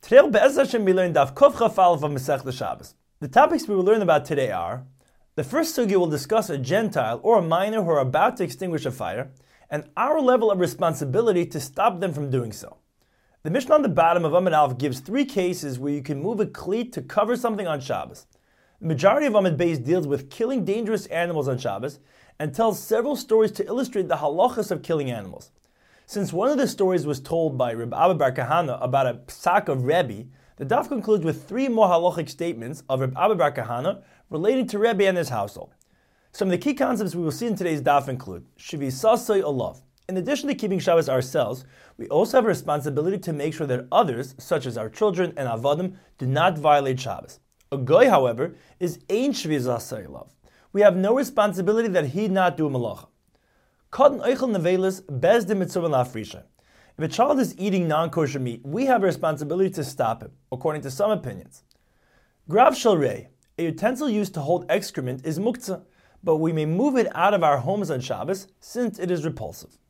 Today, Be'ez Hashem, we learn Daf Kuf Chaf Aleph of Masechta Shabbos. The topics we will learn about today are: the first sugya will discuss a Gentile or a minor who are about to extinguish a fire, and our level of responsibility to stop them from doing so. The Mishnah on the bottom of Amud Aleph gives 3 cases where you can move a cleat to cover something on Shabbos. The majority of Amud Beis deals with killing dangerous animals on Shabbos and tells several stories to illustrate the halachas of killing animals. Since one of the stories was told by Reb Abba bar Kahana about a psak of Rebbe, the daf concludes with 3 more halachic statements of Reb Abba bar Kahana relating to Rebbe and his household. Some of the key concepts we will see in today's daf include Shivisasai olav. In addition to keeping Shabbos ourselves, we also have a responsibility to make sure that others, such as our children and avadim, do not violate Shabbos. A goy, however, is ein Shivisasai olav. We have no responsibility that he not do a malacha. If a child is eating non-kosher meat, we have a responsibility to stop him, according to some opinions. Grav shalrei, a utensil used to hold excrement, is muktzah, but we may move it out of our homes on Shabbos since it is repulsive.